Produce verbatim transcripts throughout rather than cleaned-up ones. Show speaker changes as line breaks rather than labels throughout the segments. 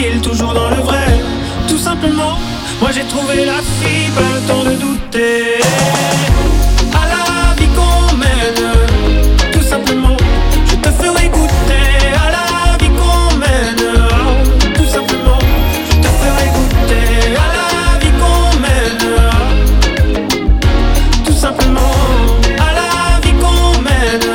real, toujours dans le vrai. Tout simplement, moi j'ai trouvé la fille, pas le temps de douter. À la vie qu'on mène, tout simplement, je te ferai goûter. À la vie qu'on mène, tout simplement, je te ferai goûter. À la vie qu'on mène, tout simplement, à la vie qu'on mène.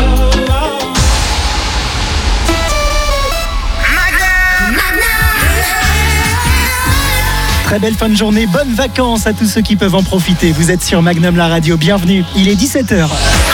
Très belle fin de journée, bonnes vacances à tous ceux qui peuvent en profiter. Vous êtes sur Magnum la radio, bienvenue. Il est dix-sept heures.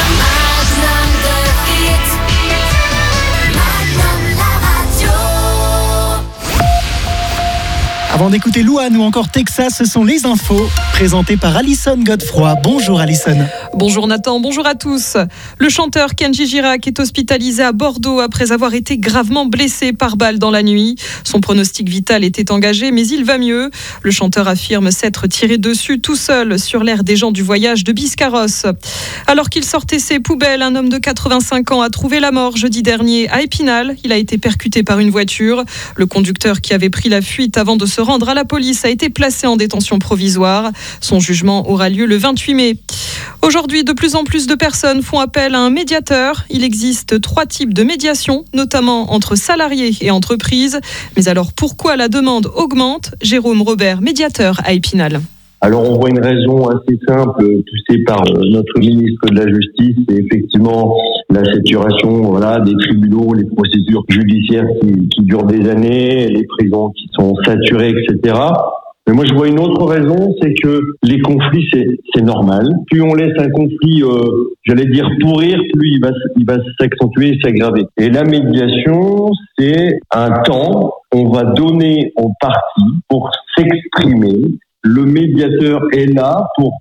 Avant d'écouter Louane ou encore Texas, ce sont les infos présentées par Alison Godefroy. Bonjour Alison.
Bonjour Nathan, bonjour à tous. Le chanteur Kenji Girac est hospitalisé à Bordeaux après avoir été gravement blessé par balle dans la nuit. Son pronostic vital était engagé, mais il va mieux. Le chanteur affirme s'être tiré dessus tout seul sur l'aire des gens du voyage de Biscarrosse. Alors qu'il sortait ses poubelles, un homme de quatre-vingt-cinq ans a trouvé la mort jeudi dernier à Épinal. Il a été percuté par une voiture. Le conducteur qui avait pris la fuite avant de se rendre à la police a été placé en détention provisoire. Son jugement aura lieu le vingt-huit mai. Aujourd'hui, de plus en plus de personnes font appel à un médiateur. Il existe trois types de médiation, notamment entre salariés et entreprises. Mais alors, pourquoi la demande augmente ? Jérôme Robert, médiateur à Épinal.
Alors on voit une raison assez simple poussée par notre ministre de la Justice, c'est effectivement la saturation voilà, des tribunaux, les procédures judiciaires qui, qui durent des années, les prisons qui sont saturées, et cetera. Mais moi je vois une autre raison, c'est que les conflits c'est, c'est normal. Plus on laisse un conflit, euh, j'allais dire pourrir, plus il va, il va s'accentuer et s'aggraver. Et la médiation, c'est un temps qu'on va donner aux parties pour s'exprimer. Le médiateur est là pour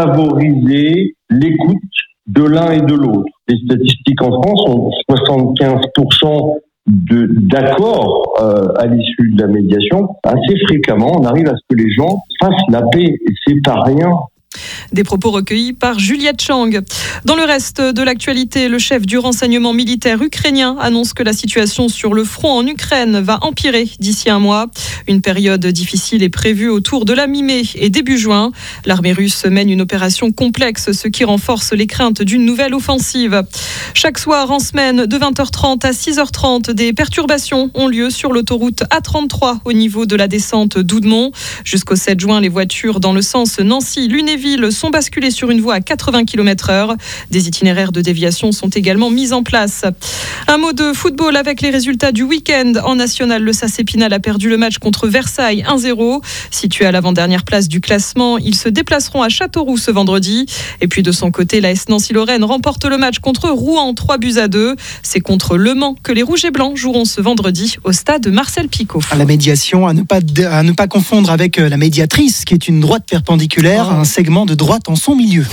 favoriser l'écoute de l'un et de l'autre. Les statistiques en France ont soixante-quinze pour cent de, d'accords euh, à l'issue de la médiation. Assez fréquemment, on arrive à ce que les gens fassent la paix, et c'est pas rien.
Des propos recueillis par Juliette Chang. Dans le reste de l'actualité, le chef du renseignement militaire ukrainien annonce que la situation sur le front en Ukraine va empirer d'ici un mois. Une période difficile est prévue autour de la mi-mai et début juin. L'armée russe mène une opération complexe, ce qui renforce les craintes d'une nouvelle offensive. Chaque soir en semaine, de vingt heures trente à six heures trente, des perturbations ont lieu sur l'autoroute A trente-trois au niveau de la descente d'Oudemont. Jusqu'au sept juin, les voitures dans le sens Nancy-Lunéville sont basculés sur une voie à quatre-vingts kilomètres heure. Des itinéraires de déviation sont également mis en place. Un mot de football avec les résultats du week-end. En national, le S A C Épinal a perdu le match contre Versailles un zéro. Situé à l'avant-dernière place du classement, ils se déplaceront à Châteauroux ce vendredi. Et puis de son côté, l'A S Nancy-Lorraine remporte le match contre Rouen trois buts à deux. C'est contre Le Mans que les Rouges et Blancs joueront ce vendredi au stade Marcel Picot.
La médiation, à ne pas, à ne pas confondre avec la médiatrice, qui est une droite perpendiculaire, oh. un segment de droite en son milieu.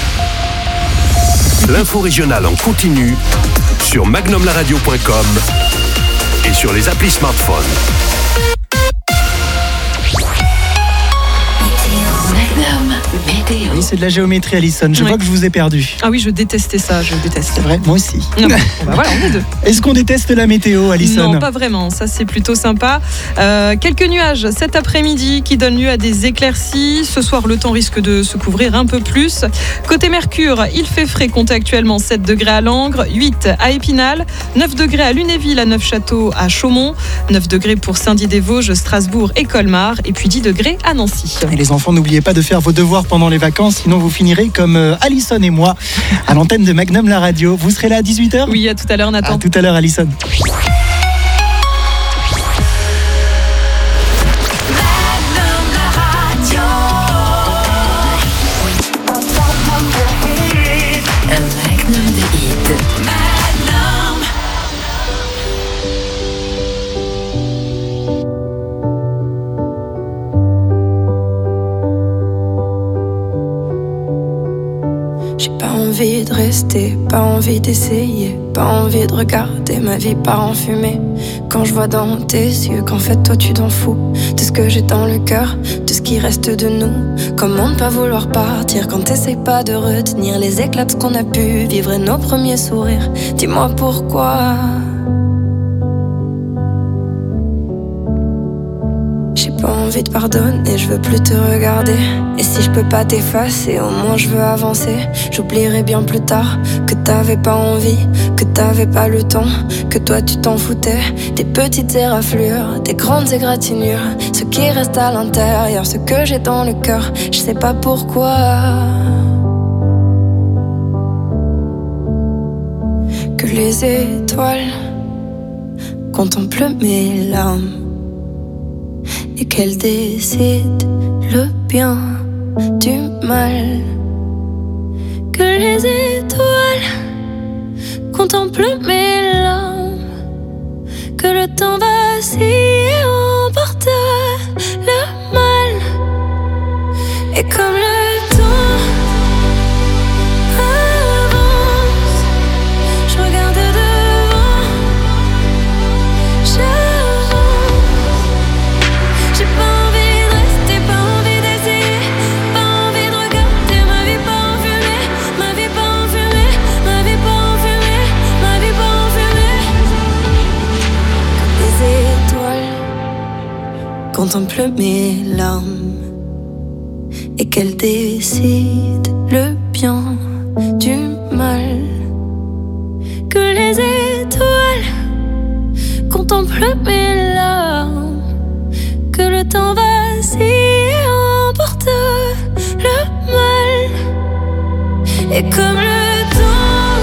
L'info régionale en continu sur magnum la radio point com et sur les applis smartphone.
Météo. Oui, c'est de la géométrie, Alison. Je oui. vois que je vous ai perdu.
Ah oui, je détestais ça, je déteste.
C'est vrai, moi aussi.
Non, bah voilà, on est deux.
Est-ce qu'on déteste la météo, Alison ?
Non, pas vraiment. Ça, c'est plutôt sympa. Euh, quelques nuages cet après-midi qui donnent lieu à des éclaircies. Ce soir, le temps risque de se couvrir un peu plus. Côté Mercure, il fait frais. Comptez actuellement sept degrés à Langres, huit à Épinal, neuf degrés à Lunéville, à Neufchâteau, à Chaumont, neuf degrés pour Saint-Dié-des-Vosges, Strasbourg et Colmar, et puis dix degrés à Nancy.
Et les enfants, n'oubliez pas de faire vos devoirs pendant les vacances, sinon vous finirez comme euh, Alison et moi à l'antenne de Magnum la radio. Vous serez là à dix-huit heures ?
Oui, à tout à l'heure, Nathan.
À tout à l'heure, Alison.
Envie de rester, pas envie d'essayer, pas envie de regarder ma vie part en fumée. Quand je vois dans tes yeux qu'en fait toi tu t'en fous de ce que j'ai dans le cœur, de ce qui reste de nous. Comment ne pas vouloir partir quand t'essayes pas de retenir les éclats de ce qu'on a pu vivre et nos premiers sourires. Dis-moi pourquoi J'ai pas envie de pardonner, je veux plus te regarder. Et si je peux pas t'effacer, au moins je veux avancer. J'oublierai bien plus tard que t'avais pas envie, que t'avais pas le temps, que toi tu t'en foutais. Des petites éraflures, des grandes égratignures, ce qui reste à l'intérieur, ce que j'ai dans le cœur, je sais pas pourquoi. Que les étoiles contemplent mes larmes et qu'elles décident le bien du mal. Que les étoiles contemplent mes larmes, que le temps vacille et emporte le mal. Et comme le temps avance, je regarde devant, j'avance. J'ai pas envie de rester, pas envie d'essayer, pas envie de regarder ma vie pas en fumée, ma vie pas en fumée, ma vie pas en fumée, ma vie pas en fumée. Comme les étoiles contemplent mes larmes et qu'elles décident le bien du mal. Que les étoiles contemplent mes larmes, que le temps vacille et emporte le mal. Et comme le temps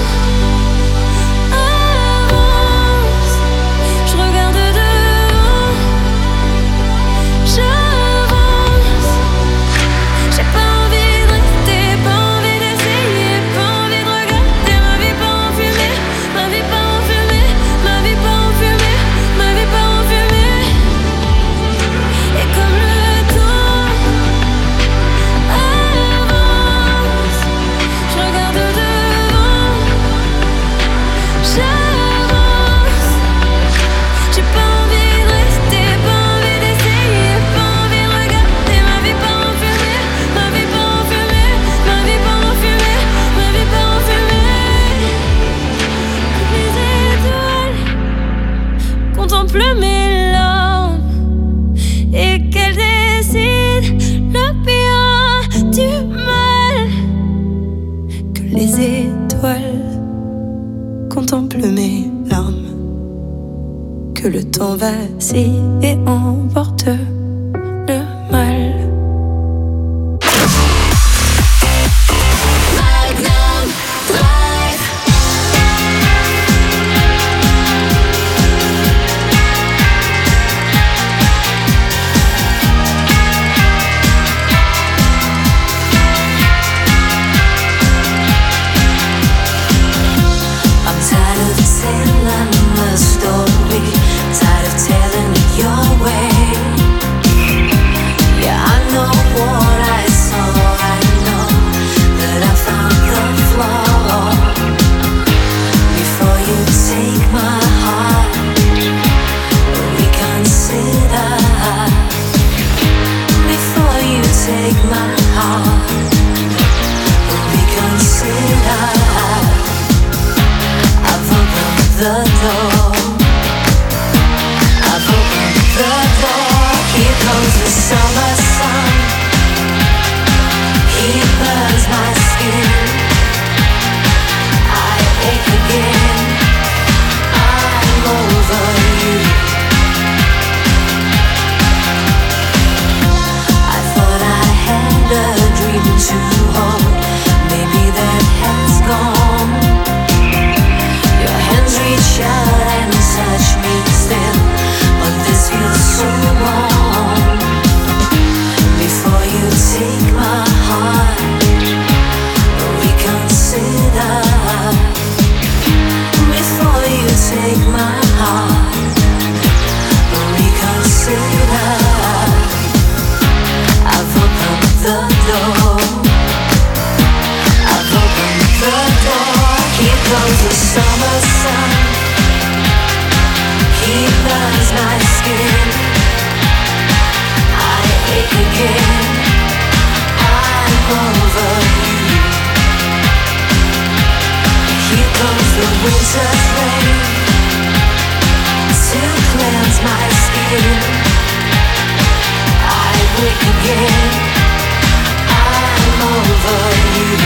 avance, je regarde devant, j'avance. J'ai pas envie de rester, pas envie d'essayer, pas envie de regarder ma vie pas en fumée, ma vie pas en fumée, ma vie pas en fumée, ma vie pas en fumée. Et comme le temps avance, je regarde devant, j'avance. J'ai pas envie de rester, pas envie d'essayer, pas envie de regarder ma vie pas en fumée, ma vie pas en fumée, ma vie pas en fumée, ma vie pas en fumée. Les étoiles contemplent mes larmes et qu'elles décident le bien du mal. Que les étoiles contemplent mes larmes, que le temps vacille et emporte le mal. Magnum Drive. I'm tired of telling the story, tired of telling it your way. Yeah, I know what I saw, I know that I found the flaw. Before you take my heart, reconsider. Before you take my heart, reconsider. I've opened the door, I've opened the door. Here comes the summer sun, he burns my skin. I ache again, I'm over you. I thought I had a dream to hold, maybe that has gone. Your hands reach out and touch me still, but this feels so wrong. Before you take my heart, reconsider. Before you take my heart, reconsider. I've opened the door.
wake again. I'm over you.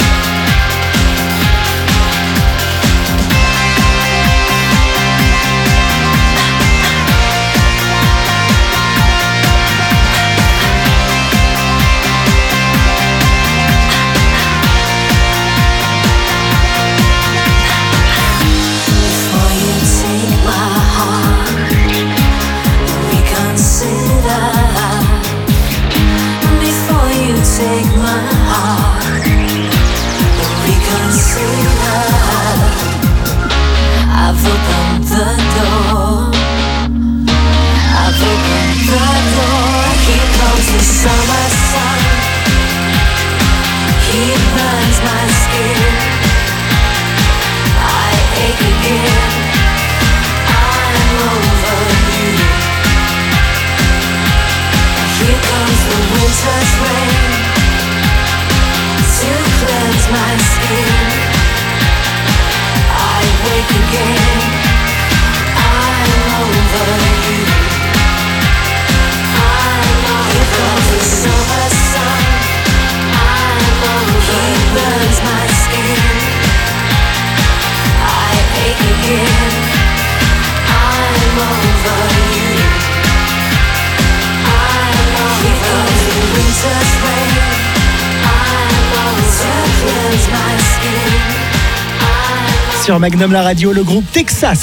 Take my heart, reconsider. I've opened the door. I've opened the door. Here comes the summer sun. He burns my skin. I ache again. I'm over you. Here comes the winter's rain. To cleanse my skin, I wake again. I'm over you. I'm over. Here comes the summer sun. I'm over. He burns my skin. I ache again. I'm over you. I'm over. Here comes the winter's rain.
Sur Magnum la radio, le groupe Texas.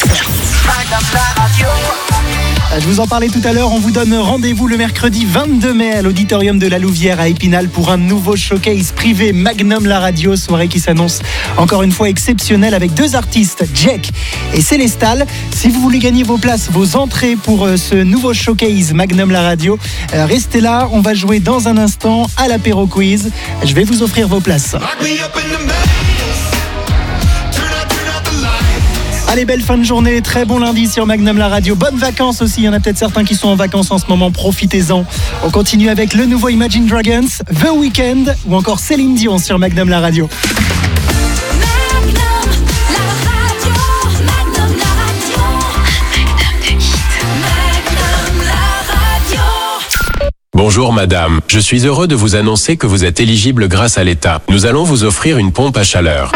Je vous en parlais tout à l'heure, on vous donne rendez-vous le mercredi vingt-deux mai à l'auditorium de la Louvière à Épinal pour un nouveau showcase privé Magnum la radio, soirée qui s'annonce encore une fois exceptionnelle avec deux artistes, Jack et Célestal. Si vous voulez gagner vos places, vos entrées pour ce nouveau showcase Magnum la radio, restez là, on va jouer dans un instant à l'apéro quiz. Je vais vous offrir vos places. Allez, belle fin de journée, très bon lundi sur Magnum la radio. Bonnes vacances aussi, il y en a peut-être certains qui sont en vacances en ce moment, profitez-en. On continue avec le nouveau Imagine Dragons, The Weeknd ou encore Céline Dion sur Magnum la radio.
Bonjour madame, je suis heureux de vous annoncer que vous êtes éligible grâce à l'État. Nous allons vous offrir une pompe à chaleur.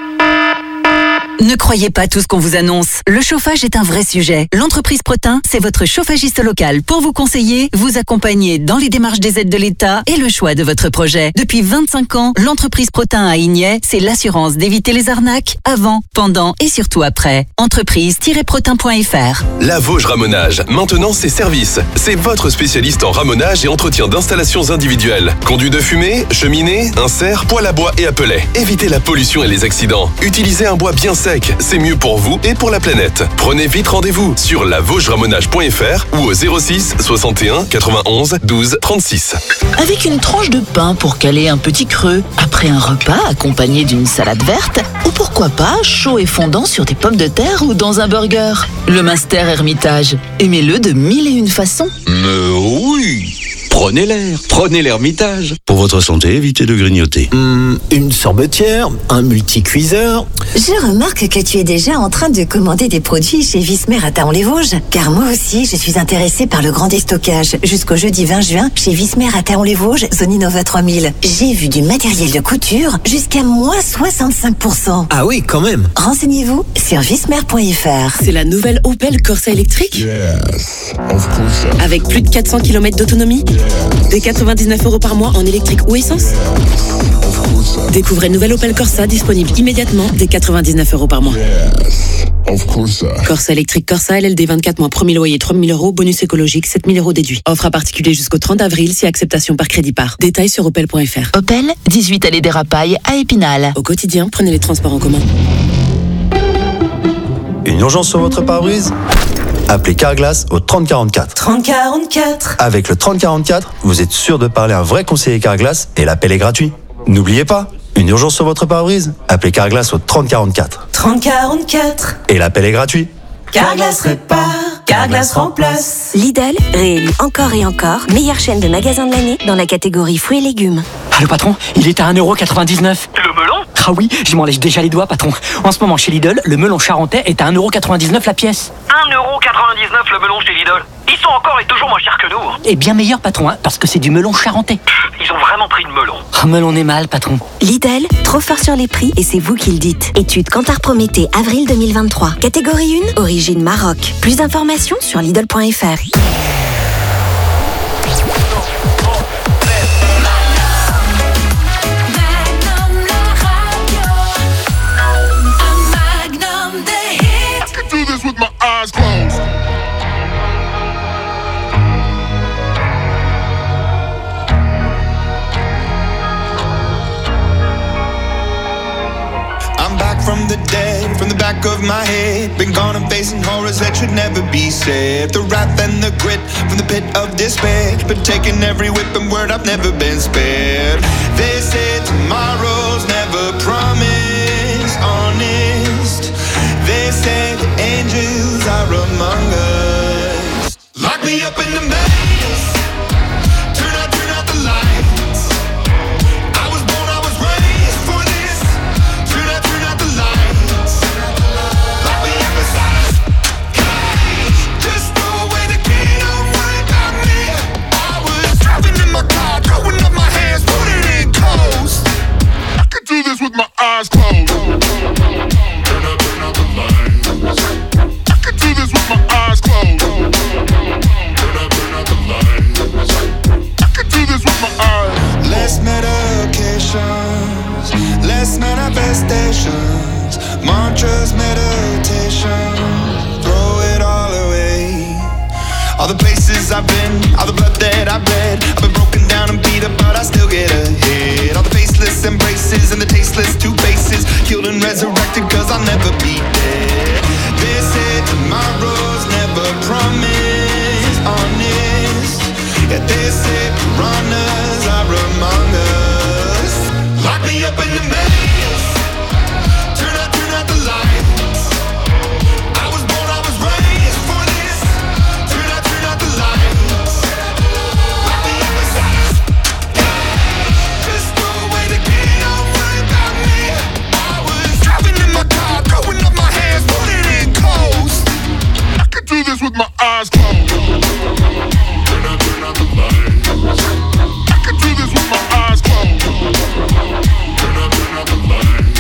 Ne croyez pas tout ce qu'on vous annonce. Le chauffage est un vrai sujet. L'entreprise Protin, c'est votre chauffagiste local pour vous conseiller, vous accompagner dans les démarches des aides de l'État et le choix de votre projet. Depuis vingt-cinq ans, l'entreprise Protin à Ignay, c'est l'assurance d'éviter les arnaques avant, pendant et surtout après. entreprise tiret protin point f r.
La Vosges Ramonage, maintenant c'est service. C'est votre spécialiste en ramonage et entretien d'installations individuelles. Conduit de fumée, cheminée, insert, poêle à bois et appelet. Évitez la pollution et les accidents. Utilisez un bois bien sec. C'est mieux pour vous et pour la planète. Prenez vite rendez-vous sur la vosges ramonage point f r ou au zéro six soixante et un quatre-vingt-onze douze trente-six.
Avec une tranche de pain pour caler un petit creux, après un repas accompagné d'une salade verte, ou pourquoi pas chaud et fondant sur des pommes de terre ou dans un burger. Le Master Hermitage, aimez-le de mille et une façons.
Mais oui! Prenez l'air, prenez l'Hermitage. Pour votre santé, évitez de grignoter.
Mmh, une sorbetière, un multicuiseur.
Je remarque que tu es déjà en train de commander des produits chez Vismer à Thaon-les-Vosges. Car moi aussi, je suis intéressée par le grand déstockage. Jusqu'au jeudi vingt juin, chez Vismer à Thaon-les-Vosges, zone Innova trois mille. J'ai vu du matériel de couture jusqu'à moins soixante-cinq pour cent.
Ah oui, quand même.
Renseignez-vous sur vismer point f r.
C'est la nouvelle Opel Corsa électrique.
Yes, of course.
Avec plus de quatre cents kilomètres d'autonomie. Des quatre-vingt-dix-neuf euros par mois en électrique ou essence. Découvrez nouvelle Opel Corsa disponible immédiatement dès quatre-vingt-dix-neuf euros par mois. Corsa électrique Corsa L L D vingt-quatre mois, premier loyer trois mille euros, bonus écologique sept mille euros déduit. Offre à particulier jusqu'au trente avril si acceptation par crédit par. Détails sur opel point f r.
Opel, dix-huit allée des Rapailles à Épinal.
Au quotidien, prenez les transports en commun.
Une urgence sur votre pare-brise ? Appelez Carglass au trente quarante-quatre.
trente quarante-quatre.
Avec le trente quarante-quatre, vous êtes sûr de parler à un vrai conseiller Carglass et l'appel est gratuit. N'oubliez pas, une urgence sur votre pare-brise, appelez Carglass au trente quarante-quatre.
trente quarante-quatre.
Et l'appel est gratuit.
Carglass répare, Carglass remplace.
Lidl, réélu encore et encore, meilleure chaîne de magasins de l'année dans la catégorie fruits et légumes. Ah, le patron, il est à un euro quatre-vingt-dix-neuf.
Le melon?
Ah oui, je m'en lèche déjà les doigts, patron. En ce moment, chez Lidl, le melon charentais est à un euro quatre-vingt-dix-neuf la pièce.
un euro quatre-vingt-dix-neuf le melon chez Lidl. Ils sont encore et toujours moins chers que nous.
Et bien meilleur, patron, hein, parce que c'est du melon charentais.
Ils ont vraiment pris le melon.
Ah, melon est mal, patron.
Lidl, trop fort sur les prix et c'est vous qui le dites. Étude Kantar Prométhée, avril deux mille vingt-trois. Catégorie un, origine Maroc. Plus d'informations sur Lidl point F R.
From the dead, from the back of my head. Been gone and facing horrors that should never be said. The wrath and the grit from the pit of despair. But taking every whip and word, I've never been spared. They say tomorrow's never promised, honest. They say the angels are among us. Lock me up in the maze. Turn out, turn out the lights. I was born, I was raised for this. Turn out, turn out the lights. Lock me up inside a cage. Just throw away the key, don't worry about me. I was driving in my car, throwing up my hands, putting in coast. I could do this with my eyes closed. Turn out, turn out the lights. I could do this with my eyes closed. Turn out, turn out the lights. I could do this with my eyes. Less medications, less manifestations, mantras, meditation, throw it all away. All the places I've been, all the blood that I've bled, I've been broken down and beat up, but I still get ahead. All the faceless embraces and the tasteless two faces, killed and resurrected cause I'll never be dead. They say tomorrow's never promised, honest. Yeah, they say piranhas are among us. Lock me up in the maze. Turn out, turn out the lights. I was born, I was raised for this. Turn out, turn out the lights. Lock me up inside a cage. Just throw away the key, don't worry about me. I was driving in my car, throwing up my hands, putting in coast. I could do this with my eyes closed. Turn out, turn out the lights. I could do this with my eyes closed. Turn out, turn out the lights.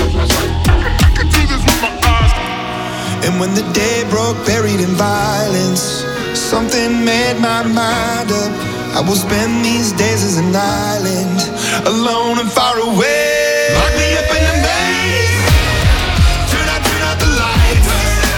I could do this with my eyes closed. And when the day broke, buried in violence, something made my mind up. I will spend these days as an island, alone and far away. Lock me up in the maze. Turn out, turn out the lights.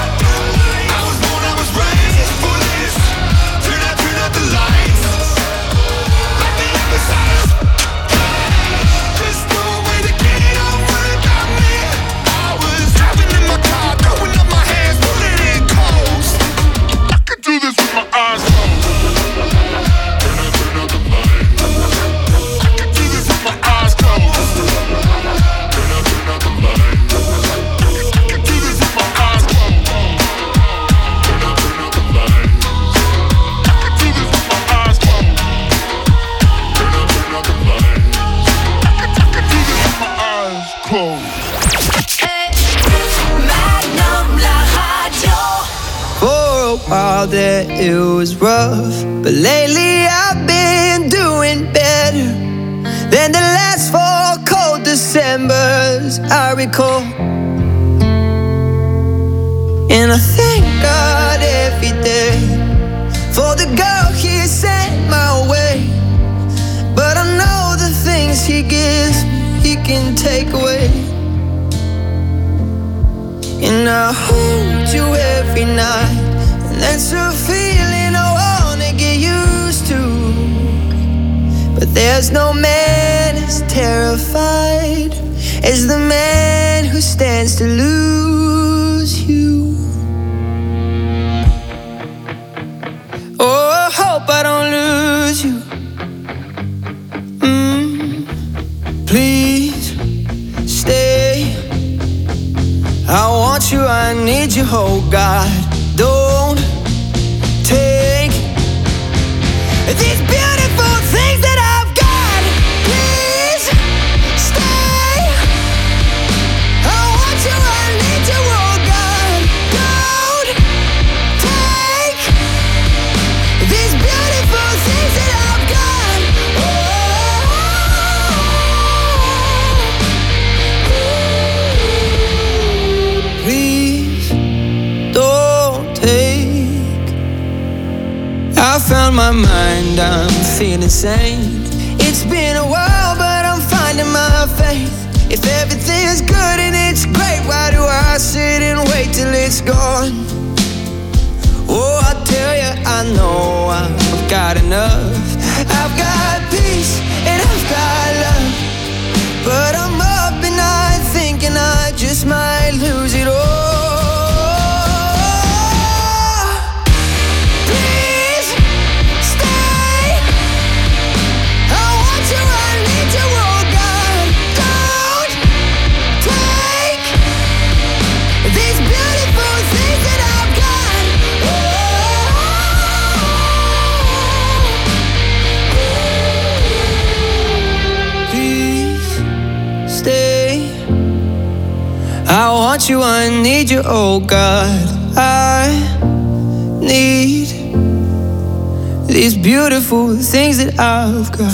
I was born, I was raised for this. Turn out, turn out the lights. Lock me up inside a cage. Just throw away the key, don't worry about me. I was driving in my car, throwing up my hands, pulling in coast. I could do this with my eyes closed. Turn out, turn out the lights. I could do this with my eyes closed. Turn out, turn out the lights. I could do this with my eyes closed. Turn out, turn out the lights. I could do this with my eyes closed. Turn out, turn out the lights. I could, I could do this with my eyes closed.
Magnum la radio.
For a while there it was rough, but lately I've been doing better than the last four cold Decembers I recall. And I thank God every day for the girl He sent my way. But I know the things He gives me, He can take away. And I hold you every night, and that's a feeling I wanna get used to. But there's no man as terrified as the man who stands to lose you. Oh, I hope I don't lose you. Mm, please stay. I want you, I need you, oh God. Don't take these beautiful things that I've got. Please my mind, I'm feeling sane. It's been a while, but I'm finding my faith. If everything's good and it's great, why do I sit and wait till it's gone? Oh, I tell you, I know I've got enough. I've got peace and I've got love, but I'm up at night thinking I just might lose it all. Please stay. I want you, I need you, oh God. Don't take these beautiful things that I've got. Please stay. I want you, I need you, oh God. I need these beautiful things that I've got.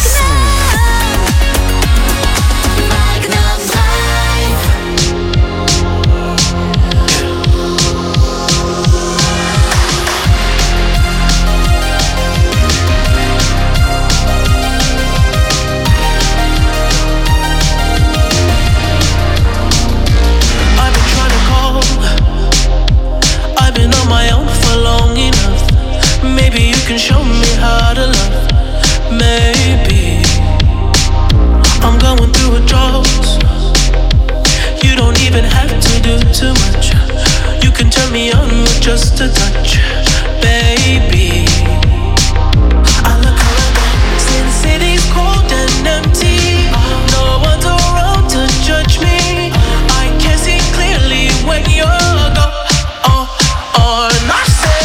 You can show me how to love. Maybe I'm going through a drought. You don't even have to do too much. You can turn me on with just a touch, baby. I look around, since city's cold and empty, no one's around to judge me. I can see clearly when you're gone. Oh, oh, and I said,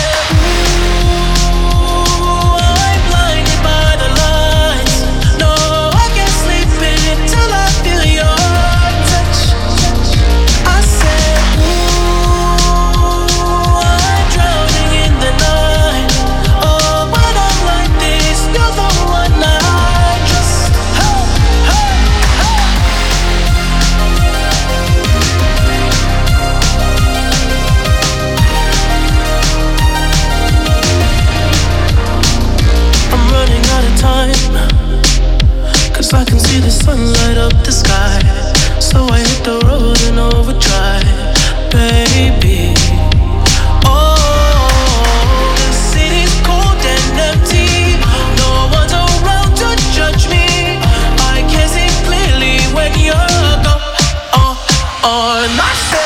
I can see the sun light up the sky, so I hit the road and overdrive, baby. Oh, the city's cold and empty, no one's around to judge me. I can see clearly when you're gone. Oh, oh, and I said,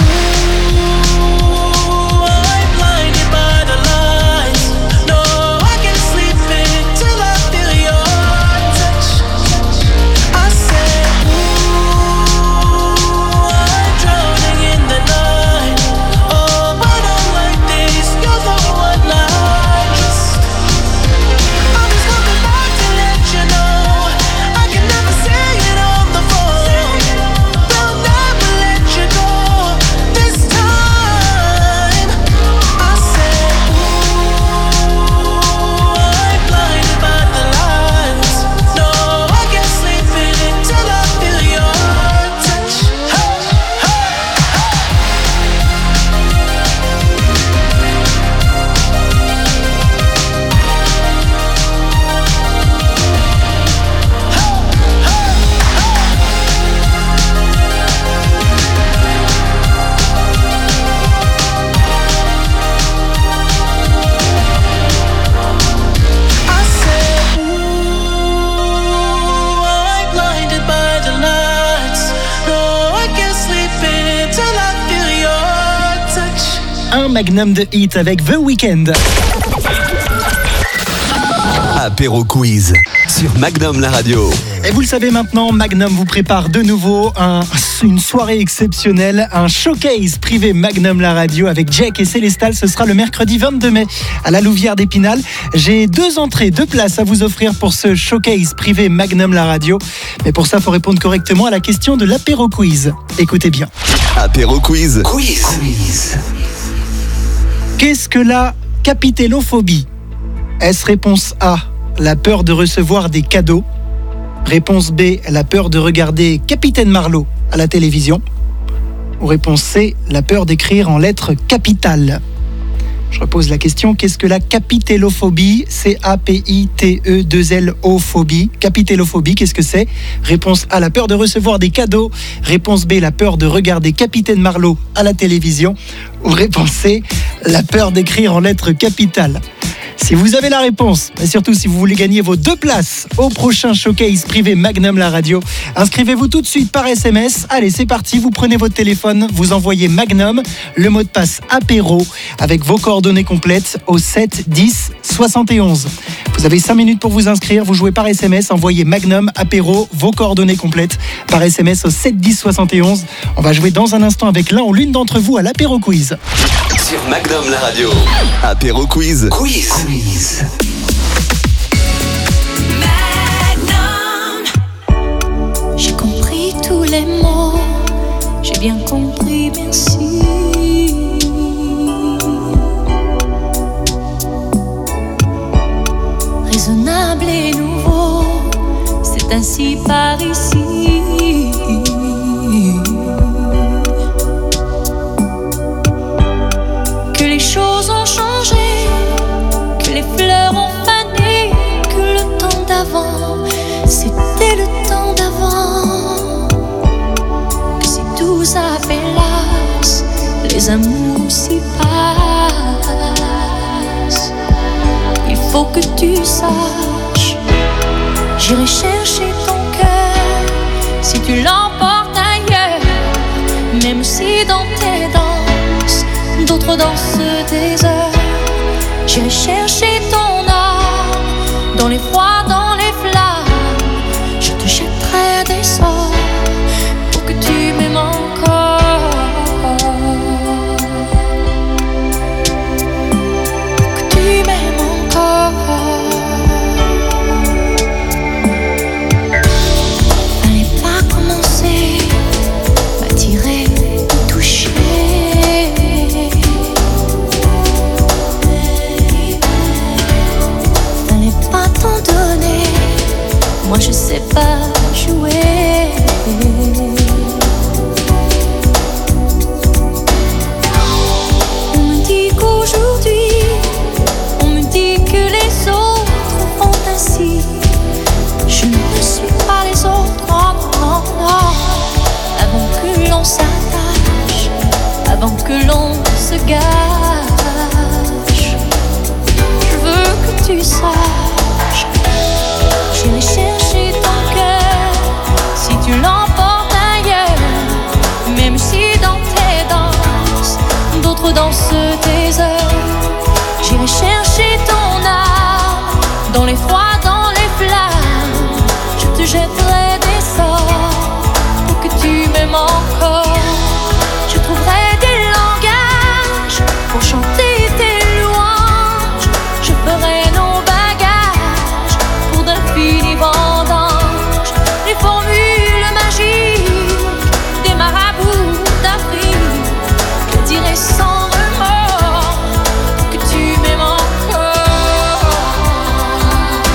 Magnum de hit avec The Weeknd.
Apéro Quiz sur Magnum la radio.
Et vous le savez maintenant, Magnum vous prépare de nouveau un, une soirée exceptionnelle, un showcase privé Magnum la radio avec Jack et Célestal. Ce sera le mercredi vingt-deux mai à la Louvière d'Épinal. J'ai deux entrées, deux places à vous offrir pour ce showcase privé Magnum la radio. Mais pour ça, il faut répondre correctement à la question de l'apéro quiz. Écoutez bien.
Apéro Quiz. Quiz. Quiz.
Qu'est-ce que la capitellophobie ? Est-ce réponse A, la peur de recevoir des cadeaux ? Réponse B, la peur de regarder Capitaine Marlowe à la télévision ? Ou réponse C, la peur d'écrire en lettres capitales ? Je repose la question, qu'est-ce que la capitélophobie? C A P I T E deux L O phobie. Capitélophobie, qu'est-ce que c'est? Réponse A, la peur de recevoir des cadeaux. Réponse B, la peur de regarder Capitaine Marlowe à la télévision. Ou réponse C, la peur d'écrire en lettres capitales. Si vous avez la réponse, et surtout si vous voulez gagner vos deux places au prochain showcase privé Magnum la radio, inscrivez-vous tout de suite par S M S. Allez, c'est parti, vous prenez votre téléphone, vous envoyez Magnum, le mot de passe apéro, avec vos coordonnées complètes au sept dix soixante et onze. Vous avez cinq minutes pour vous inscrire, vous jouez par S M S, envoyez Magnum, apéro, vos coordonnées complètes par S M S au sept dix soixante et onze. On va jouer dans un instant avec l'un ou l'une d'entre vous à l'apéro quiz.
Sur Magnum la radio, apéro quiz. Quiz. Quiz.
J'ai compris tous les mots, j'ai bien compris, merci. Raisonnable et nouveau, c'est ainsi par ici. Que les choses ont changé, que les fleurs ont fané, que le temps d'avant, c'était le temps d'avant. Que si tout ça fait las, les amours s'y passent. Il faut que tu saches, j'irai chercher ton cœur si tu l'emportes ailleurs. Même si dans tes danses, d'autres dansent des heures. J'irai chercher ton âme dans les froids, dans les flammes. Je te jetterai des sorts pour que tu m'aimes encore. Pour que tu m'aimes encore. Fallait pas commencer, m'attirer, me toucher. Moi je sais pas jouer. On me dit qu'aujourd'hui, on me dit que les autres font ainsi. Je ne suis pas les autres, non, non, non. Avant que l'on s'attache, avant que l'on se gâche, je veux que tu saches, j'irai chercher ton cœur si tu l'emportes ailleurs. Même si dans tes danses, d'autres dansent tes heures. J'irai chercher ton âme dans les froids, dans les flammes. Je te jetterai des sorts pour que tu m'aimes encore. Je trouverai des langages pour chanter tes louanges. Je ferai nos bagages pour d'infinis vendanges. Les formules magiques des marabouts d'Afrique, je dirai sans remords que tu m'aimes encore.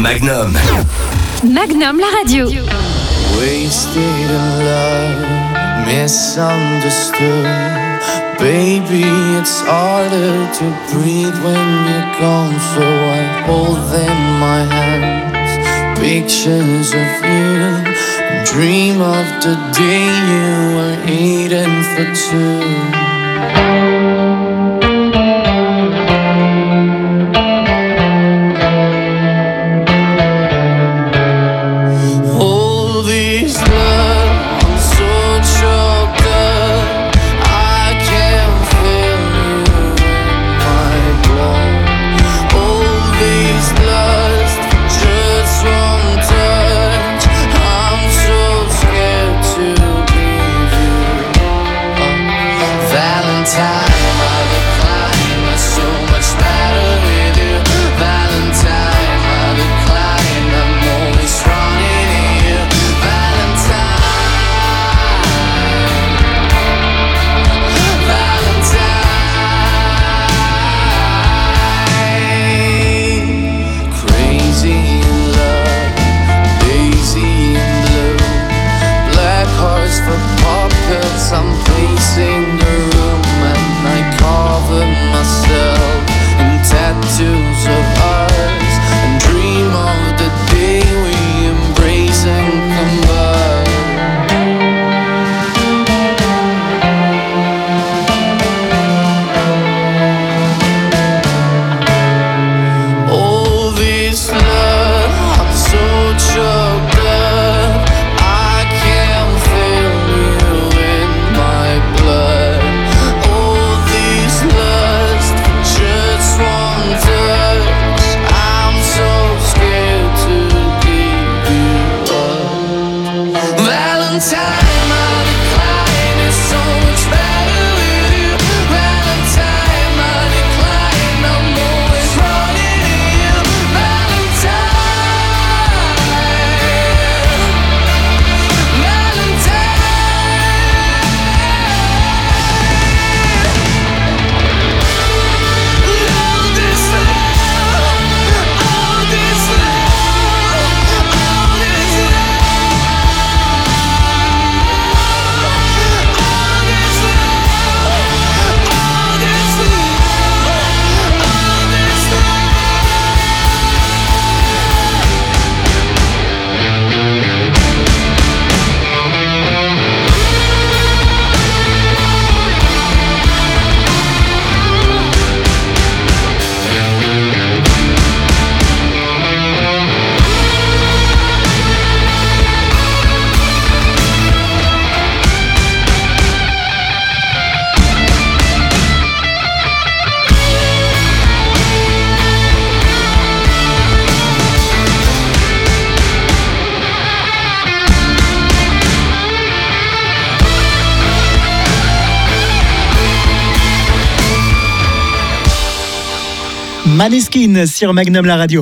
Magnum.
Magnum, la radio.
Wasted in love, misunderstood. Baby, it's harder to breathe when you're gone. So I hold in my hands pictures of you. Dream of the day you were eating for two.
Maneskin sur Magnum la radio.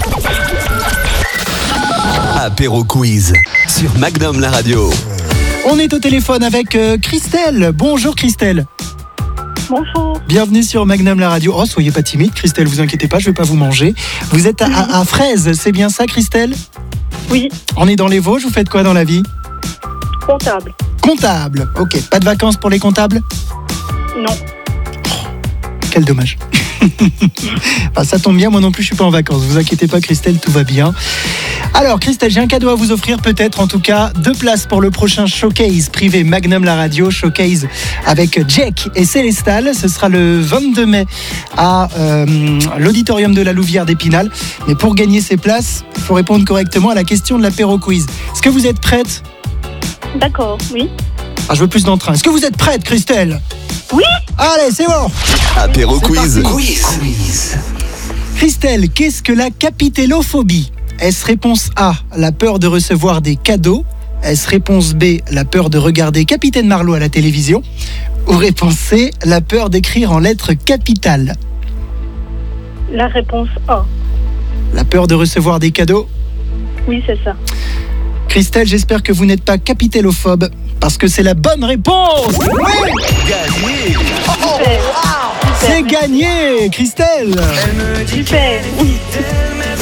Apéro Quiz sur Magnum la radio.
On est au téléphone avec euh, Christelle. Bonjour Christelle.
Bonjour.
Bienvenue sur Magnum la radio. Oh, soyez pas timide Christelle, vous inquiétez pas, je vais pas vous manger. Vous êtes à, à, à Fraise, c'est bien ça Christelle?
Oui.
On est dans les Vosges, vous faites quoi dans la vie?
Comptable.
Comptable, ok. Pas de vacances pour les comptables?
Non.
Oh, quel dommage. Enfin, ça tombe bien, moi non plus je suis pas en vacances. Vous inquiétez pas Christelle, tout va bien. Alors Christelle, j'ai un cadeau à vous offrir, peut-être en tout cas deux places pour le prochain showcase privé Magnum la radio, showcase avec Jack et Célestal. Ce sera le vingt-deux mai à euh, l'auditorium de la Louvière d'Épinal. Mais pour gagner ces places, il faut répondre correctement à la question de l'apéro quiz. Est-ce que vous êtes prête?
D'accord, oui.
Ah, je veux plus d'entrain. Est-ce que vous êtes prête Christelle?
Oui.
Allez, c'est bon.
Apéro quiz.
Quiz. Quiz. Christelle, qu'est-ce que la capitellophobie? Est-ce réponse A, la peur de recevoir des cadeaux? Est-ce réponse B, la peur de regarder Capitaine Marlowe à la télévision? Ou réponse C, la peur d'écrire en lettres capitales?
La réponse A.
La peur de recevoir des cadeaux?
Oui, c'est ça.
Christelle, j'espère que vous n'êtes pas capitellophobe, parce que c'est la bonne réponse. Oui.
Gagné.
Oh, oh, wow. C'est gagné, Christelle.
Super.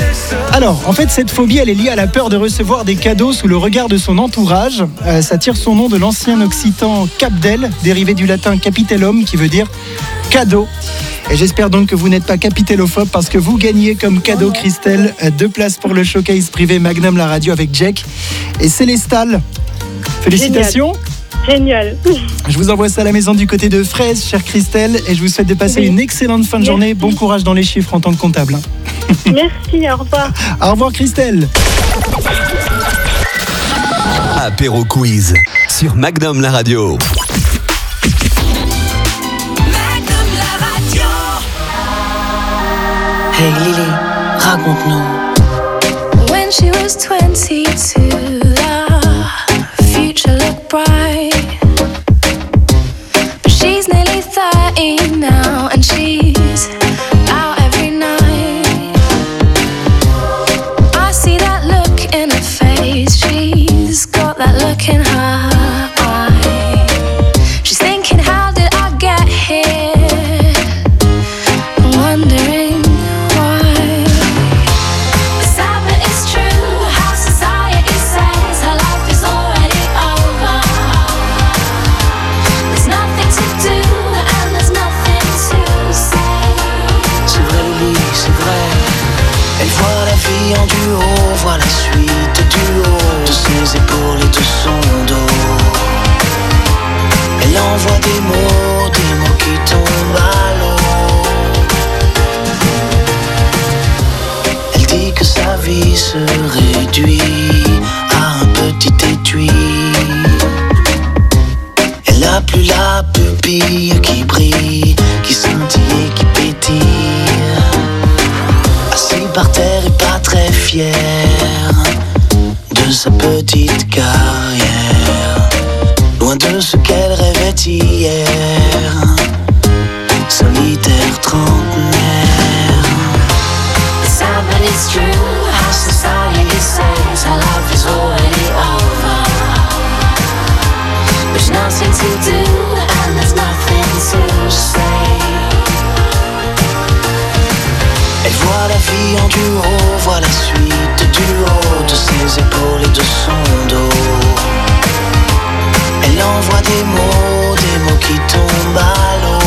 Alors, en fait, cette phobie, elle est liée à la peur de recevoir des cadeaux sous le regard de son entourage. Euh, ça tire son nom de l'ancien occitan capdel, dérivé du latin capitellum, qui veut dire cadeau. Et j'espère donc que vous n'êtes pas capitellophobe parce que vous gagnez comme cadeau, Christelle, deux places pour le showcase privé Magnum la radio avec Jack et Célestal. Félicitations.
Génial. Génial.
Je vous envoie ça à la maison du côté de Fraise, chère Christelle, et je vous souhaite de passer oui. une excellente fin de
Merci.
journée. Bon courage dans les chiffres en tant que comptable.
Merci, au revoir.
Au revoir, Christelle.
Apéro Quiz sur Magnum la radio.
Magnum la radio.
Hey Lily, raconte-nous.
When she was twenty-two, the future looked bright. But she's nearly thirty now, and she's out every night. I see that look in her face. She's got that look in her eye. She's thinking, how did I get here? Wondering why. It's sad but it's true, how society says her life is already over. There's nothing to do and there's nothing to say.
C'est vrai Lily, c'est vrai. Elle voit la vie en duo, voit la suite du haut de ses épaules et de son dos. Elle envoie des mots, des mots qui tombent à l'eau. Elle dit que sa vie se réduit à un petit étui. Elle n'a plus la pupille qui brille, qui scintille et qui pétille. Assis par terre et pas très fier de sa petite carrière, loin de ce qu'elle rêvait hier, solitaire trentenaire.
It's sad but it's true, how society says her life is already over. There's nothing to do and there's nothing to say.
Elle voit la vie en duo, voit la suite du haut de ses épaules et de son dos. Elle envoie des mots, des mots qui tombent à l'eau.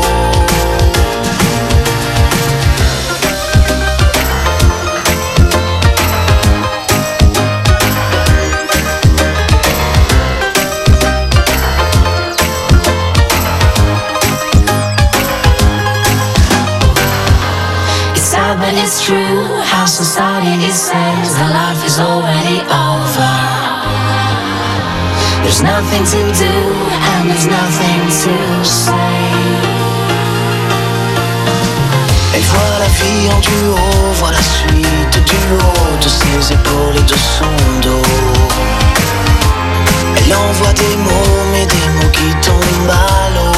But it's true, how society says her life is already over. There's nothing to do and there's nothing to say.
Elle voit la vie en duo, voit la suite du haut de ses épaules et de son dos. Elle envoie des mots, mais des mots qui tombent à l'eau.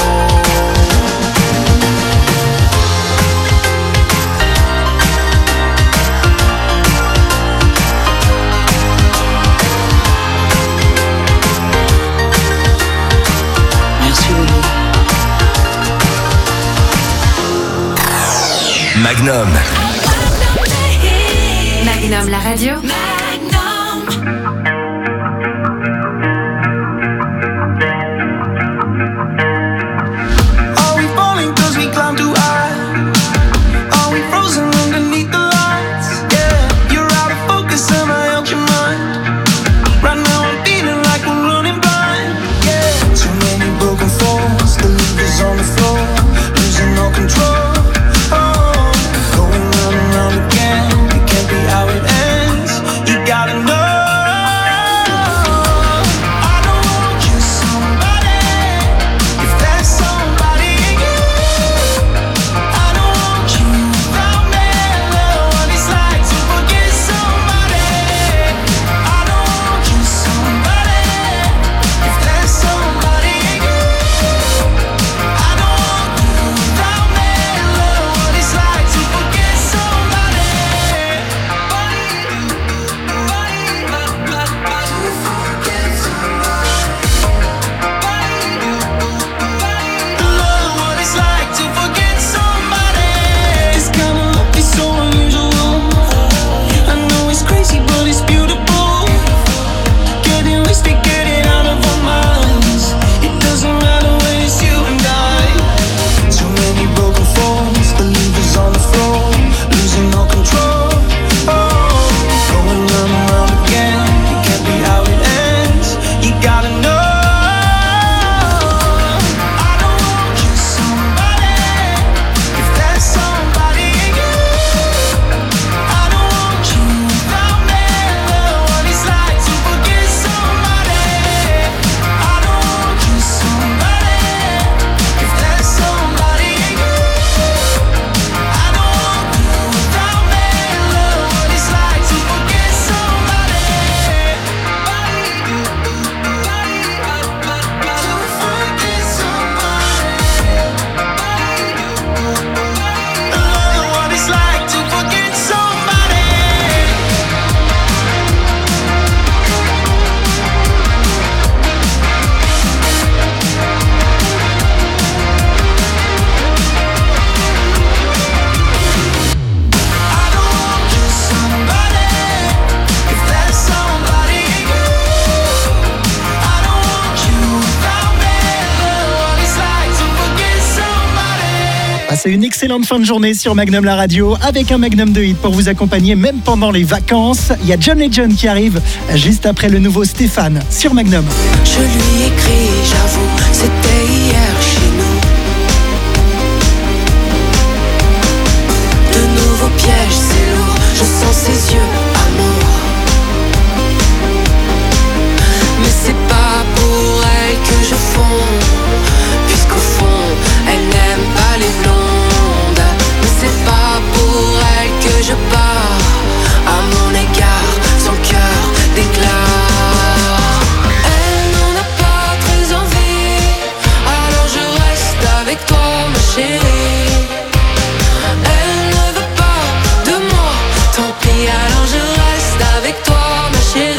Magnum.
Magnum la radio.
Are we falling cause we climb too high? Are we frozen underneath the lights? Yeah, you're out of focus and I out your mind. Right now I'm feeling like we're running blind. Yeah, too many broken falls, the levers on the floor, losing all control. How it ends, you gotta know.
Passez une excellente fin de journée sur Magnum la radio avec un Magnum de hit pour vous accompagner même pendant les vacances. Il y a John Legend qui arrive juste après le nouveau Stéphane sur Magnum.
Je lui écris, j'avoue, c'était hier chez nous. De nouveaux pièges, c'est lourd, je sens ses yeux, amour. Mais c'est pas pour elle que je fonds, puisqu'au fond, elle n'aime pas les blondes. Mais c'est pas pour elle que je pars, à mon égard, son cœur déclare. Elle n'en a pas très envie, alors je reste avec toi, ma chérie. Elle ne veut pas de moi, tant pis, alors je reste avec toi, ma chérie.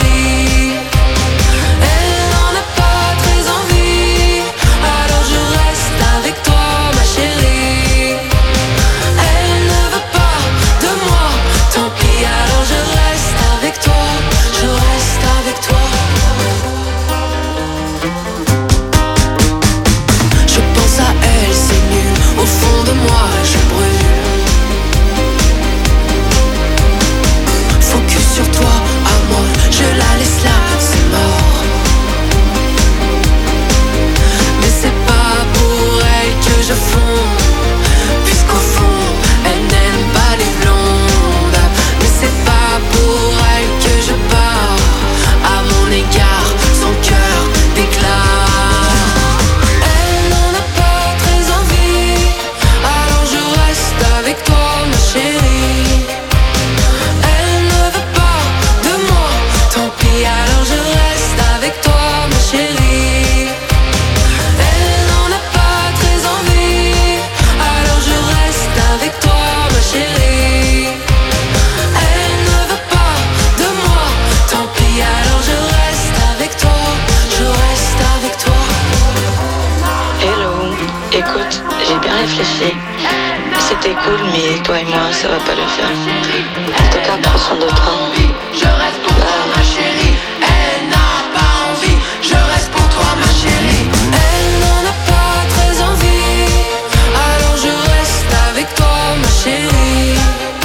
C'était cool, mais toi et moi, ça va pas le faire. En tout cas, prends soin de toi.
Je reste pour toi, ma chérie. Elle n'a pas envie. Je reste pour toi, ma chérie. Elle n'en a pas très envie, alors je reste avec toi, ma chérie.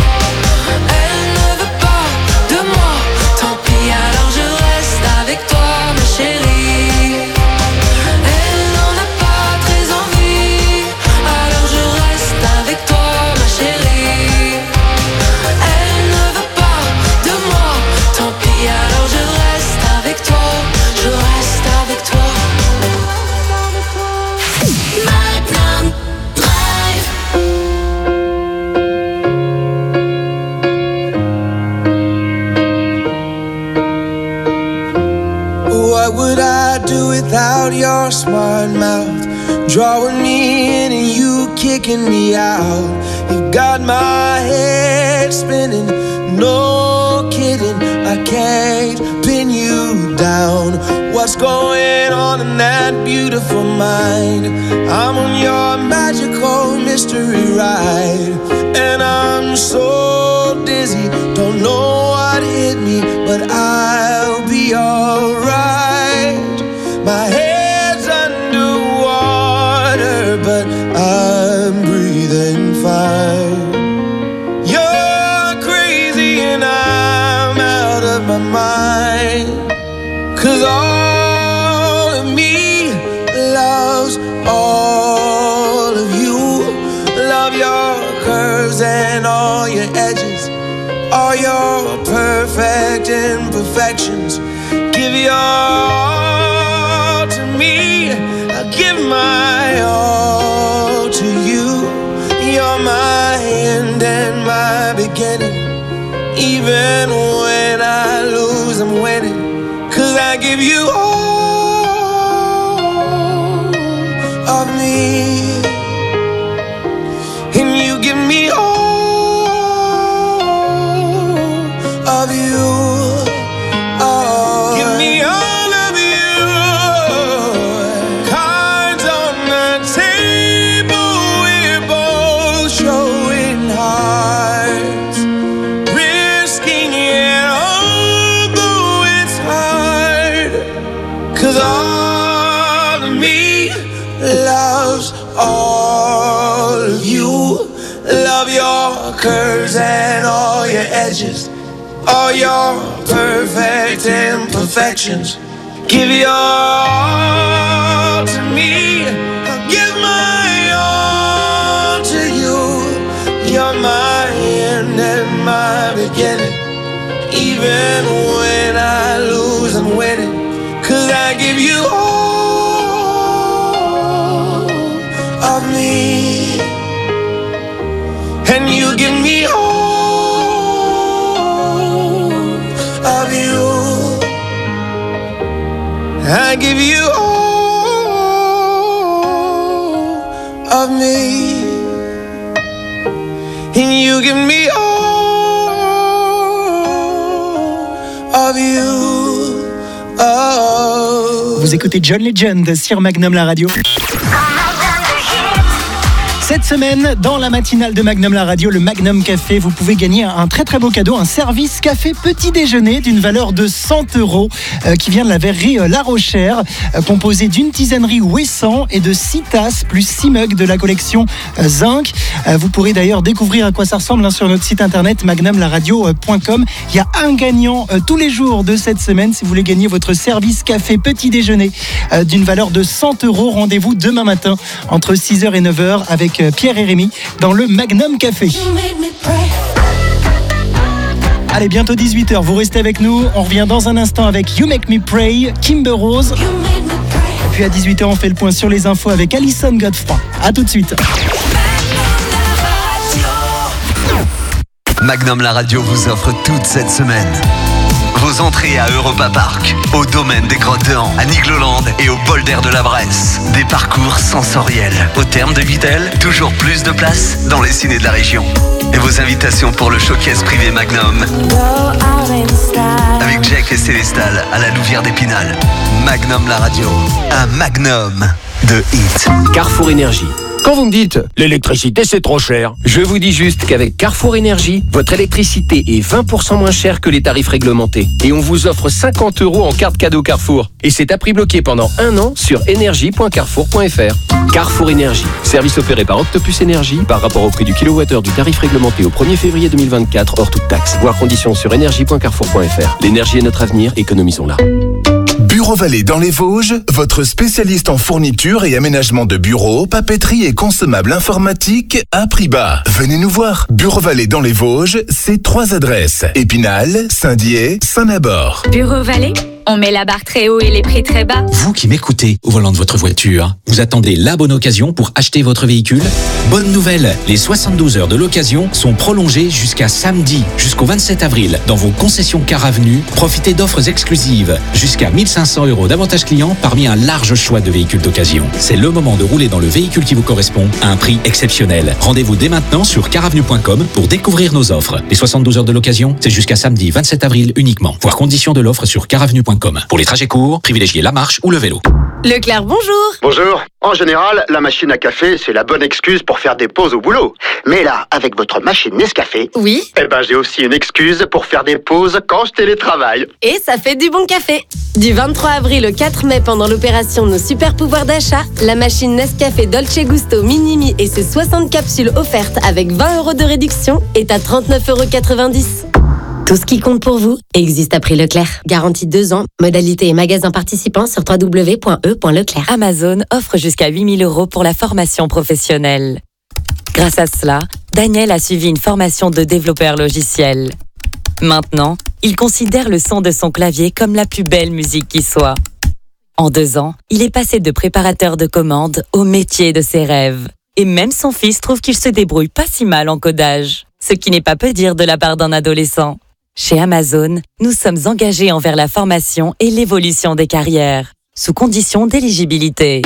Elle ne veut pas de moi, tant pis, alors je reste avec toi, ma chérie. Elle n'en a pas très envie, alors je reste avec toi, ma chérie. Elle ne veut pas de moi, tant pis, alors je reste avec toi, je reste avec toi. Magnum Drive.
What would I do without your smart mouth? Drawing me in and you kicking me out. You got my head spinning, no kidding. I can't pin you down. What's going on in that beautiful mind? I'm on your magical mystery ride, and I'm so dizzy, don't know what hit me, but I'll be alright. My head's underwater, but I'm breathing fine. You're crazy and I'm out of my mind, 'cause all of me loves all of you. Love your curves and all your edges, all your perfect imperfections. Give your all to me, I'll give my all to you. You're my end and my beginning. Even when I lose, I'm winning, 'cause I give you all of me, and you give me all of you. Oh, give me all of you. Cards on the table, we're both showing hearts, risking it although it's hard, 'cause all of me loves all of you.
curves and all your edges, all your perfect imperfections. Give your all to me, I'll give my all to you. You're my end and my beginning. Even when I lose, I'm winning. 'Cause I give you all of me, and you give me all of you. I give you all of me, and you give me all of you. Oh.
Vous écoutez John Legend sur Magnum la radio. Cette semaine, dans la matinale de Magnum la radio, le Magnum Café, vous pouvez gagner un très très beau cadeau, un service café petit déjeuner d'une valeur de cent euros euh, qui vient de la verrerie euh, La Rochère, euh, composé d'une tisane Ouessant et de six tasses plus six mugs de la collection euh, Zinc. Euh, vous pourrez d'ailleurs découvrir à quoi ça ressemble hein, sur notre site internet magnum la radio point com. Il y a un gagnant euh, tous les jours de cette semaine. Si vous voulez gagner votre service café petit déjeuner euh, d'une valeur de cent euros, rendez-vous demain matin entre six heures et neuf heures avec Pierre et Rémi dans le Magnum Café. Allez, bientôt dix-huit heures, vous restez avec nous. On revient dans un instant avec You Make Me Pray, Kimber Rose. Et puis à dix-huit heures, on fait le point sur les infos avec Alison Godefroy. A tout de suite.
Magnum la radio vous offre toute cette semaine vos entrées à Europa Park, au domaine des Grottes de Han, à Nigloland et au bol d'air de la Bresse. Des parcours sensoriels. Au terme de Vitel, toujours plus de place dans les cinés de la région. Et vos invitations pour le showcase privé Magnum avec Jack et Célestal à la Louvière d'Épinal. Magnum la radio, un magnum de hit.
Carrefour Énergie. Quand vous me dites « l'électricité c'est trop cher », je vous dis juste qu'avec Carrefour Énergie, votre électricité est vingt pour cent moins chère que les tarifs réglementés. Et on vous offre cinquante euros en carte cadeau Carrefour. Et c'est à prix bloqué pendant un an sur énergie point carrefour point f r. Carrefour Énergie, service opéré par Octopus Énergie par rapport au prix du kilowattheure du tarif réglementé au premier février deux mille vingt-quatre hors toute taxe. Voir conditions sur énergie point carrefour point f r. L'énergie est notre avenir, économisons-la.
Bureau Vallée dans les Vosges, votre spécialiste en fourniture et aménagement de bureaux, papeterie et consommables informatiques à prix bas. Venez nous voir. Bureau Vallée dans les Vosges, c'est trois adresses. Épinal, Saint-Dié, Saint-Nabord.
Bureau Vallée, on met la barre très haut et les prix très bas.
Vous qui m'écoutez au volant de votre voiture, vous attendez la bonne occasion pour acheter votre véhicule? Bonne nouvelle, les soixante-douze heures de l'occasion sont prolongées jusqu'à samedi, jusqu'au vingt-sept avril, dans vos concessions Car Avenue. Profitez d'offres exclusives, jusqu'à mille cinq cents euros d'avantages clients parmi un large choix de véhicules d'occasion. C'est le moment de rouler dans le véhicule qui vous correspond à un prix exceptionnel. Rendez-vous dès maintenant sur car avenue point com pour découvrir nos offres. Les soixante-douze heures de l'occasion, c'est jusqu'à samedi vingt-sept avril uniquement. Voir conditions de l'offre sur car avenue point com. Pour les trajets courts, privilégiez la marche ou le vélo.
Leclerc, bonjour.
Bonjour. En général, la machine à café, c'est la bonne excuse pour faire des pauses au boulot. Mais là, avec votre machine Nescafé,
oui,
eh ben j'ai aussi une excuse pour faire des pauses quand je télétravaille.
Et ça fait du bon café. Du vingt-trois avril au quatre mai, pendant l'opération Nos Super Pouvoirs d'achat, la machine Nescafé Dolce Gusto Minimi et ses soixante capsules offertes avec vingt euros de réduction est à trente-neuf euros quatre-vingt-dix. Tout ce qui compte pour vous existe à prix Leclerc. Garantie deux ans. Modalité et magasin participants sur w w w point e point leclerc.
Amazon offre jusqu'à huit mille euros pour la formation professionnelle. Grâce à cela, Daniel a suivi une formation de développeur logiciel. Maintenant, il considère le son de son clavier comme la plus belle musique qui soit. En deux ans, il est passé de préparateur de commandes au métier de ses rêves. Et même son fils trouve qu'il se débrouille pas si mal en codage. Ce qui n'est pas peu dire de la part d'un adolescent. Chez Amazon, nous sommes engagés envers la formation et l'évolution des carrières, sous condition d'éligibilité.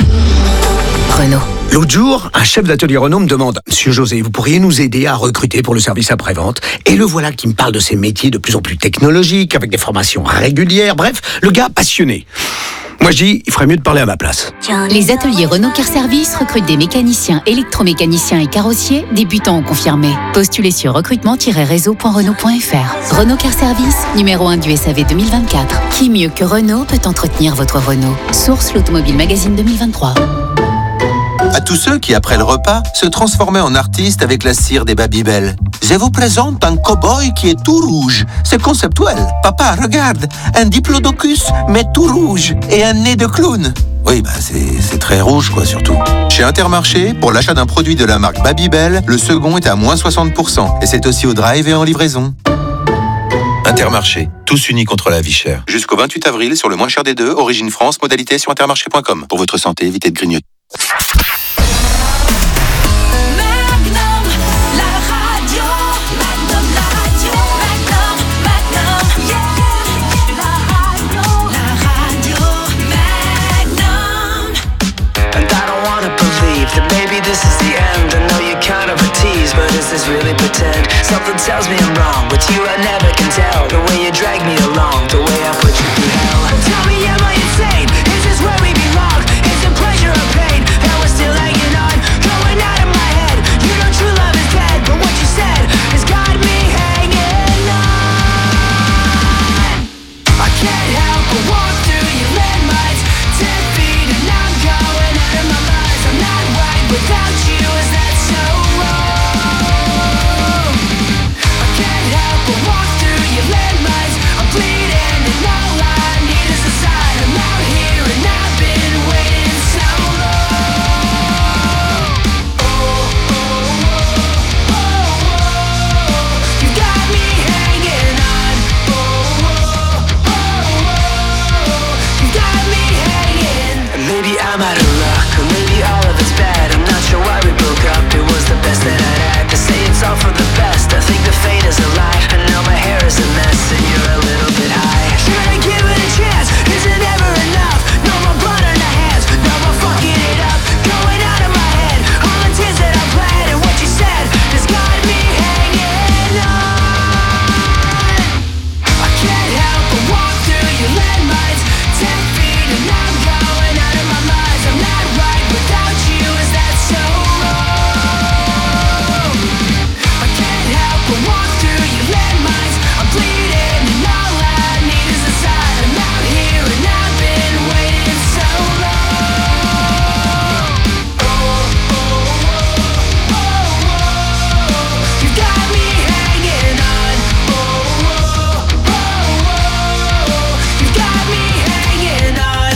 Renault. L'autre jour, un chef d'atelier Renault me demande « Monsieur José, vous pourriez nous aider à recruter pour le service après-vente ?» Et le voilà qui me parle de ces métiers de plus en plus technologiques, avec des formations régulières, bref, le gars passionné. Moi je dis, il ferait mieux de parler à ma place.
Les ateliers Renault Car Service recrutent des mécaniciens, électromécaniciens et carrossiers, débutants ou confirmés. Postulez sur recrutement tiret réseau point renault point f r. Renault Car Service, numéro un du S A V deux mille vingt-quatre. Qui mieux que Renault peut entretenir votre Renault? Source l'Automobile Magazine deux mille vingt-trois.
À tous ceux qui, après le repas, se transformaient en artistes avec la cire des Babybel. Je vous présente un cow-boy qui est tout rouge. C'est conceptuel. Papa, regarde, un diplodocus, mais tout rouge, et un nez de clown. Oui, bah c'est, c'est très rouge, quoi, surtout. Chez Intermarché, pour l'achat d'un produit de la marque Babybel, le second est à moins soixante pour cent. Et c'est aussi au drive et en livraison. Intermarché, tous unis contre la vie chère. Jusqu'au vingt-huit avril, sur le moins cher des deux, Origine France, modalité sur intermarché point com. Pour votre santé, évitez de grignoter.
That maybe this is the end. I know you're kind of a tease, but is this really pretend? Something tells me I'm wrong, but you I never can tell. The way you drag me along, the way I put you through hell. Tell me, am I insane? Is this where we belong? Is it pleasure or pain that we're still hanging on? Going out of my head, you know true love is dead, but what you said has got me hanging on. I can't help but walk through your landmines, ten feet and I'm going out of my mind. I'm not right without you, is that so wrong? I can't help but walk through your landmines. I'm bleeding and all I need is a sign. I'm out here and I've been waiting so long. Oh, oh, oh, oh, oh. You got me hanging on. Oh, oh, oh, oh. You got me hanging. Maybe I'm out of luck, or maybe all of it's bad. I'm not sure why we broke up, it was the best that I'd had. To say it's all for the best, I think the fate is a lie. And now my hair is a mess and you're a little bit high. Should I give it a chance? Is it ever enough? No more blood on the hands, no more fucking it up. Going out of my head, all the tears that I bled. And what you said has got me hanging on. I can't help but walk through your landmines, ten feet and I'm going out of my mind. I'm not right without you, is that so wrong? I can't help but walk through your landmines. I'm bleeding and all I need is a sign. I'm out here and I've been waiting so long. Oh, oh, oh, oh, oh. You got me hanging on. Oh, oh, oh, oh. You got me hanging on.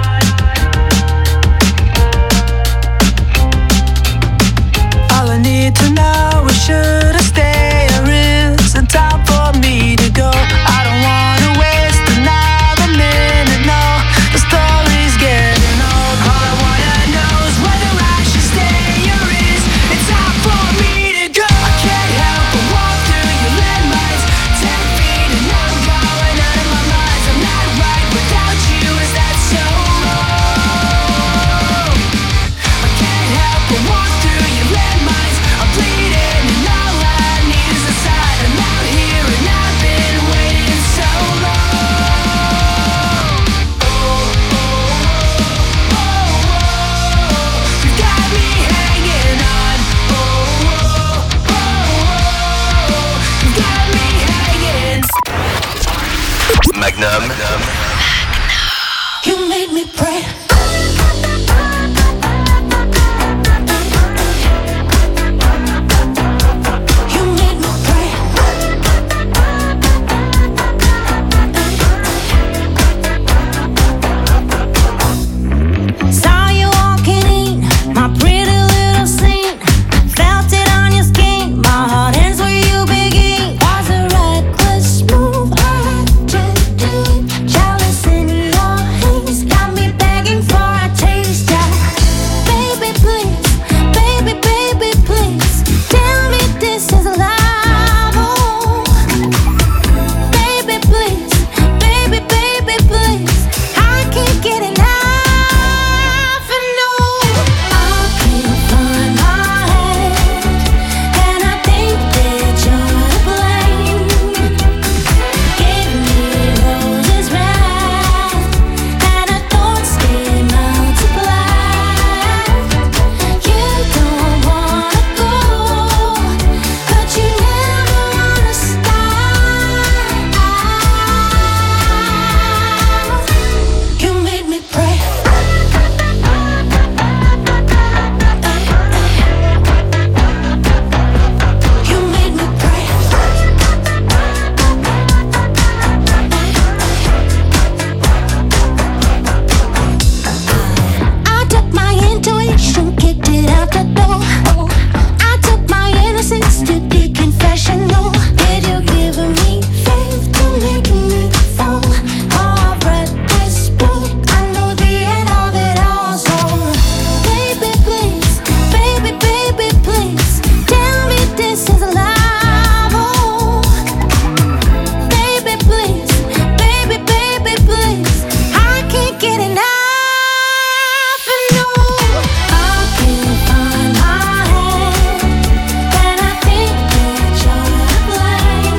All I need to know is should I stay or is it time for me to go? I don't wanna waste another minute, no. The story's getting old. All I wanna know is whether I should stay or is it time for me to go? I can't help but walk through your landmines, ten feet and I'm going out of my mind. I'm not right without you, is that so wrong? I can't help but walk through your landmines. I'm bleeding and all I need is a sign. I'm out here and I've been waiting so long. Oh, oh, oh, oh, oh. You got me hanging on. Oh, oh, oh, oh. You got me hanging.
Magnum.
You made me pray.